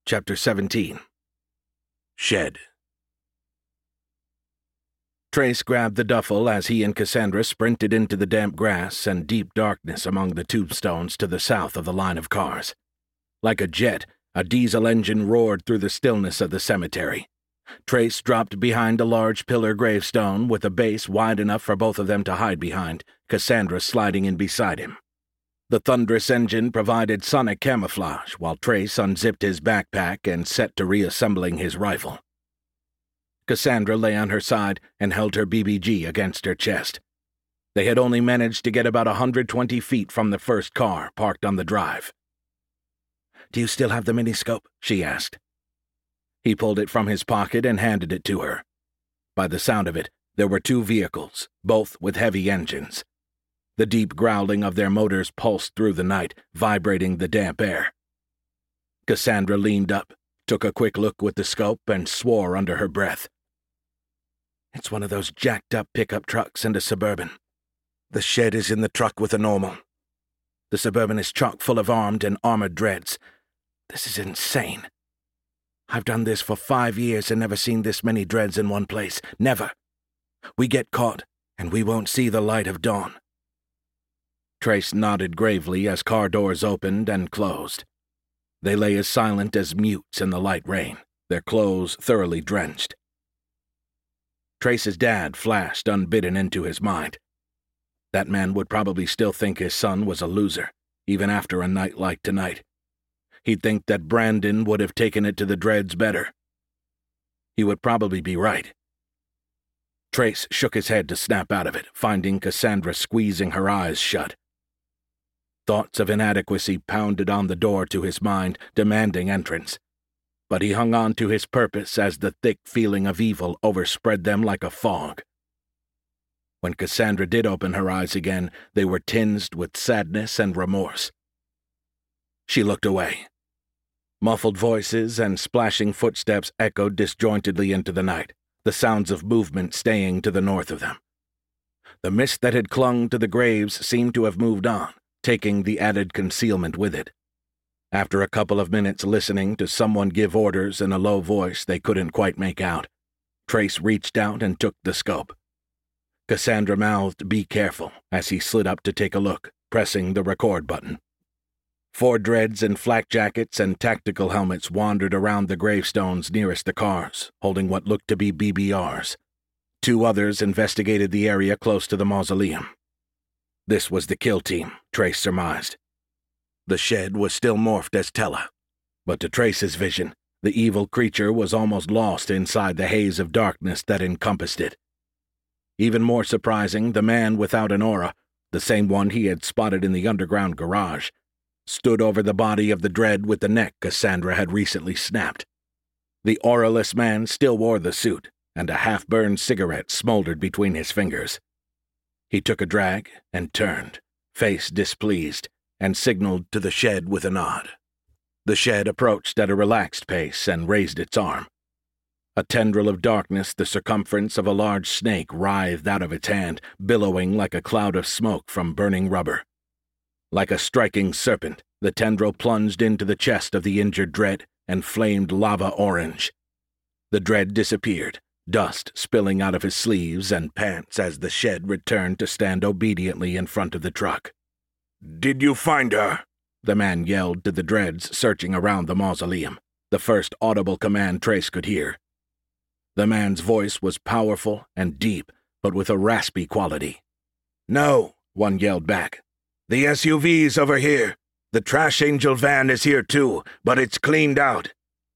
Chapter 17. Shed. Trace grabbed the duffel as he and Cassandra sprinted into the damp grass and deep darkness among the tombstones to the south of the line of cars. Like a jet, a diesel engine roared through the stillness of the cemetery. Trace dropped behind a large pillar gravestone with a base wide enough for both of them to hide behind, Cassandra sliding in beside him. The thunderous engine provided sonic camouflage while Trace unzipped his backpack and set to reassembling his rifle. Cassandra lay on her side and held her BBG against her chest. They had only managed to get about 120 feet from the first car parked on the drive. "Do you still have the miniscope?" she asked. He pulled it from his pocket and handed it to her. By the sound of it, there were two vehicles, both with heavy engines. The deep growling of their motors pulsed through the night, vibrating the damp air. Cassandra leaned up, took a quick look with the scope, and swore under her breath. "It's one of those jacked-up pickup trucks and a Suburban. The shed is in the truck with a normal. The Suburban is chock full of armed and armored dreads. This is insane. I've done this for 5 years and never seen this many dreads in one place. Never. We get caught, and we won't see the light of dawn." Trace nodded gravely as car doors opened and closed. They lay as silent as mutes in the light rain, their clothes thoroughly drenched. Trace's dad flashed unbidden into his mind. That man would probably still think his son was a loser, even after a night like tonight. He'd think that Brandon would have taken it to the dreads better. He would probably be right. Trace shook his head to snap out of it, finding Cassandra squeezing her eyes shut. Thoughts of inadequacy pounded on the door to his mind, demanding entrance. But he hung on to his purpose as the thick feeling of evil overspread them like a fog. When Cassandra did open her eyes again, they were tinged with sadness and remorse. She looked away. Muffled voices and splashing footsteps echoed disjointedly into the night, the sounds of movement staying to the north of them. The mist that had clung to the graves seemed to have moved on, taking the added concealment with it. After a couple of minutes listening to someone give orders in a low voice they couldn't quite make out, Trace reached out and took the scope. Cassandra mouthed, "Be careful," as he slid up to take a look, pressing the record button. 4 dreads in flak jackets and tactical helmets wandered around the gravestones nearest the cars, holding what looked to be BBRs. 2 others investigated the area close to the mausoleum. This was the kill team, Trace surmised. The shed was still morphed as Tella, but to Trace's vision, the evil creature was almost lost inside the haze of darkness that encompassed it. Even more surprising, the man without an aura, the same one he had spotted in the underground garage, stood over the body of the dread with the neck Cassandra had recently snapped. The auraless man still wore the suit, and a half-burned cigarette smoldered between his fingers. He took a drag and turned, face displeased, and signaled to the shed with a nod. The shed approached at a relaxed pace and raised its arm. A tendril of darkness the circumference of a large snake writhed out of its hand, billowing like a cloud of smoke from burning rubber. Like a striking serpent, the tendril plunged into the chest of the injured dread and flamed lava orange. The dread disappeared, dust spilling out of his sleeves and pants as the shed returned to stand obediently in front of the truck. "Did you find her?" the man yelled to the dreads searching around the mausoleum, the first audible command Trace could hear. The man's voice was powerful and deep, but with a raspy quality. "No," one yelled back. "The SUV's over here. The Trash Angel van is here too, but it's cleaned out."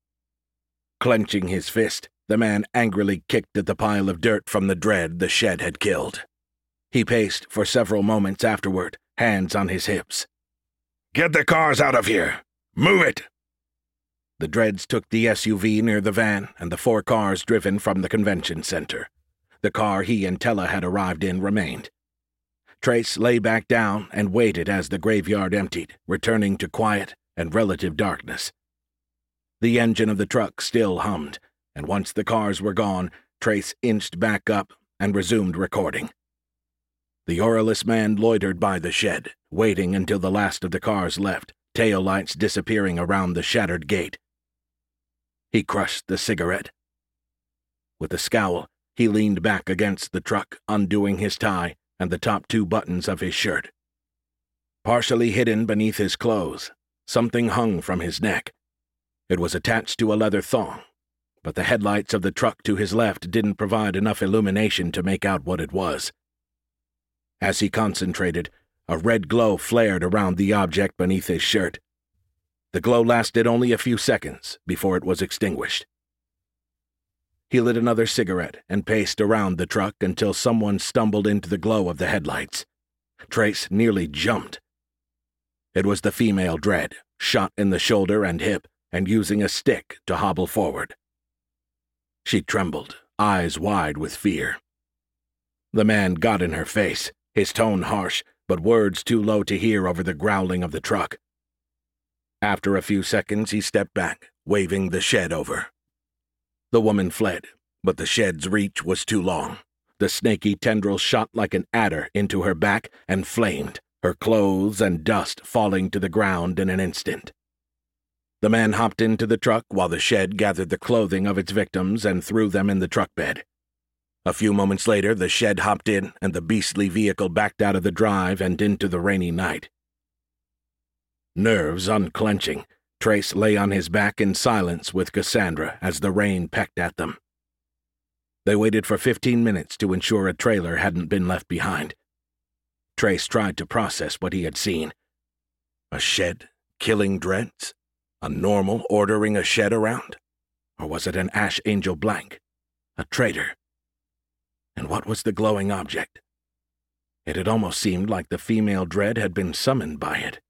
Clenching his fist, the man angrily kicked at the pile of dirt from the dread the shed had killed. He paced for several moments afterward, hands on his hips. "Get the cars out of here! Move it!" The dreads took the SUV near the van and the 4 cars driven from the convention center. The car he and Tella had arrived in remained. Trace lay back down and waited as the graveyard emptied, returning to quiet and relative darkness. The engine of the truck still hummed, and once the cars were gone, Trace inched back up and resumed recording. The auraless man loitered by the shed, waiting until the last of the cars left, tail lights disappearing around the shattered gate. He crushed the cigarette. With a scowl, he leaned back against the truck, undoing his tie and the top 2 buttons of his shirt. Partially hidden beneath his clothes, something hung from his neck. It was attached to a leather thong, but the headlights of the truck to his left didn't provide enough illumination to make out what it was. As he concentrated, a red glow flared around the object beneath his shirt. The glow lasted only a few seconds before it was extinguished. He lit another cigarette and paced around the truck until someone stumbled into the glow of the headlights. Trace nearly jumped. It was the female Dredd, shot in the shoulder and hip and using a stick to hobble forward. She trembled, eyes wide with fear. The man got in her face, his tone harsh, but words too low to hear over the growling of the truck. After a few seconds, he stepped back, waving the shed over. The woman fled, but the shed's reach was too long. The snaky tendril shot like an adder into her back and flamed, her clothes and dust falling to the ground in an instant. The man hopped into the truck while the shed gathered the clothing of its victims and threw them in the truck bed. A few moments later, the shed hopped in and the beastly vehicle backed out of the drive and into the rainy night. Nerves unclenching, Trace lay on his back in silence with Cassandra as the rain pecked at them. They waited for 15 minutes to ensure a trailer hadn't been left behind. Trace tried to process what he had seen. A shed killing Dredds? A normal ordering a shed around? Or was it an Ash Angel blank? A traitor? And what was the glowing object? It had almost seemed like the female Dredd had been summoned by it.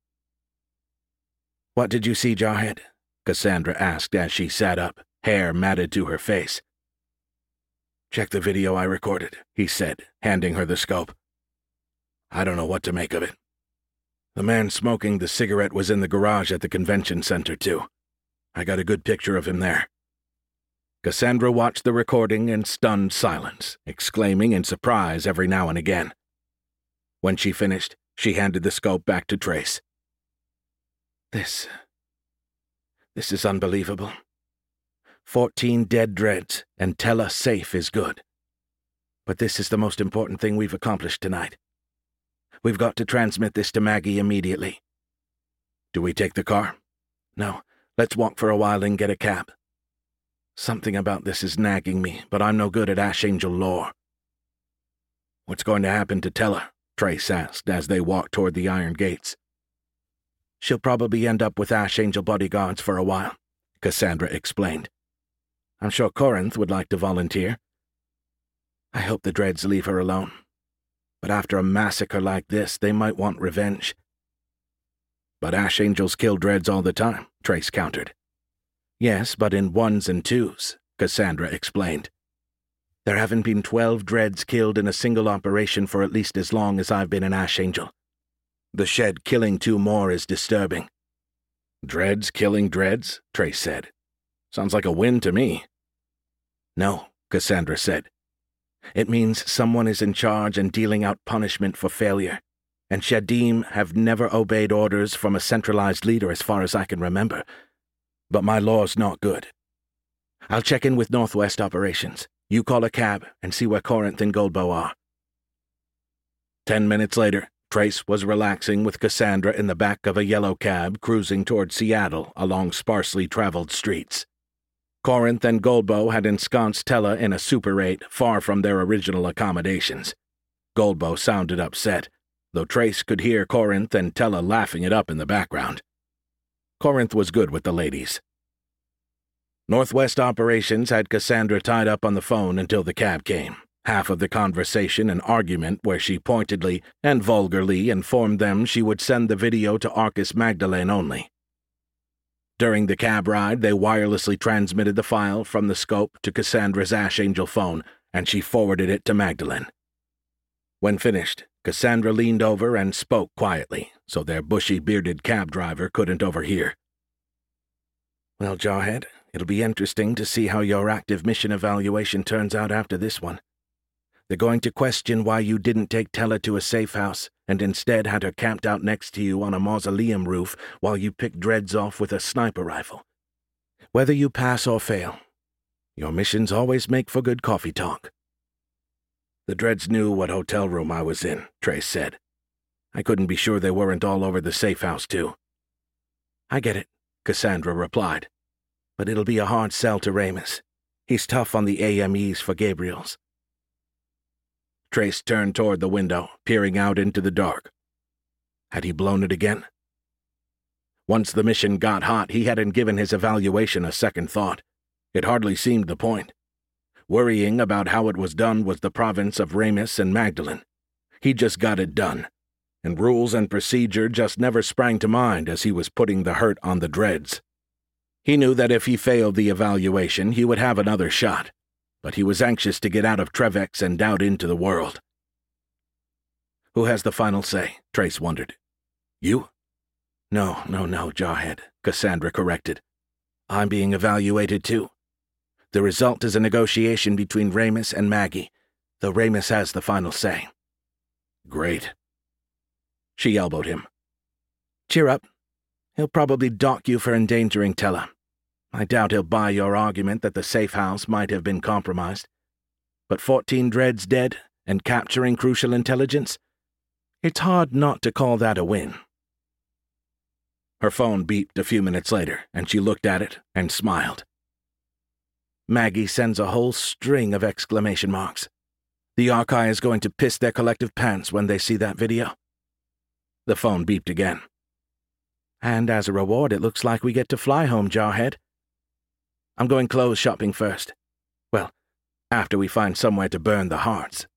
"What did you see, Jarhead?" Cassandra asked as she sat up, hair matted to her face. "Check the video I recorded," he said, handing her the scope. "I don't know what to make of it. The man smoking the cigarette was in the garage at the convention center, too. I got a good picture of him there." Cassandra watched the recording in stunned silence, exclaiming in surprise every now and again. When she finished, she handed the scope back to Trace. This is unbelievable. 14 dead Dredds, and Tella safe is good. But this is the most important thing we've accomplished tonight. We've got to transmit this to Maggie immediately. Do we take the car? No, let's walk for a while and get a cab. Something about this is nagging me, but I'm no good at Ash Angel lore. What's going to happen to Tella? Trace asked as they walked toward the iron gates. She'll probably end up with Ash Angel bodyguards for a while, Cassandra explained. I'm sure Corinth would like to volunteer. I hope the Dredds leave her alone. But after a massacre like this, they might want revenge. But Ash Angels kill Dredds all the time, Trace countered. Yes, but in ones and twos, Cassandra explained. There haven't been 12 Dredds killed in a single operation for at least as long as I've been an Ash Angel. The shed killing 2 more is disturbing. Dredds killing Dredds? Trace said. Sounds like a win to me. No, Cassandra said. It means someone is in charge and dealing out punishment for failure, and Shadim have never obeyed orders from a centralized leader as far as I can remember. But my law's not good. I'll check in with Northwest Operations. You call a cab and see where Corinth and Goldbow are. 10 minutes later, Trace was relaxing with Cassandra in the back of a yellow cab cruising toward Seattle along sparsely traveled streets. Corinth and Goldbow had ensconced Tella in a Super 8 far from their original accommodations. Goldbow sounded upset, though Trace could hear Corinth and Tella laughing it up in the background. Corinth was good with the ladies. Northwest Operations had Cassandra tied up on the phone until the cab came, half of the conversation an argument where she pointedly and vulgarly informed them she would send the video to Arcus Magdalene only. During the cab ride, they wirelessly transmitted the file from the scope to Cassandra's Ash Angel phone, and she forwarded it to Magdalene. When finished, Cassandra leaned over and spoke quietly, so their bushy-bearded cab driver couldn't overhear. Well, Jarhead, it'll be interesting to see how your active mission evaluation turns out after this one. They're going to question why you didn't take Tella to a safe house and instead had her camped out next to you on a mausoleum roof while you picked Dredds off with a sniper rifle. Whether you pass or fail, your missions always make for good coffee talk. The Dreads knew what hotel room I was in, Trace said. I couldn't be sure they weren't all over the safe house, too. I get it, Cassandra replied. But it'll be a hard sell to Ramus. He's tough on the AMEs for Gabriels. Trace turned toward the window, peering out into the dark. Had he blown it again? Once the mission got hot, he hadn't given his evaluation a second thought. It hardly seemed the point. Worrying about how it was done was the province of Ramus and Magdalene. He just got it done, and rules and procedure just never sprang to mind as he was putting the hurt on the Dreads. He knew that if he failed the evaluation, he would have another shot, but he was anxious to get out of Trevex and out into the world. Who has the final say? Trace wondered. You? No, Jarhead, Cassandra corrected. I'm being evaluated too. The result is a negotiation between Ramus and Maggie, though Ramus has the final say. Great. She elbowed him. Cheer up. He'll probably dock you for endangering Tella. I doubt he'll buy your argument that the safe house might have been compromised. But 14 Dreads dead and capturing crucial intelligence? It's hard not to call that a win. Her phone beeped a few minutes later, and she looked at it and smiled. Maggie sends a whole string of exclamation marks. The Archive is going to piss their collective pants when they see that video. The phone beeped again. And as a reward, it looks like we get to fly home, Jarhead. I'm going clothes shopping first. Well, after we find somewhere to burn the hearts.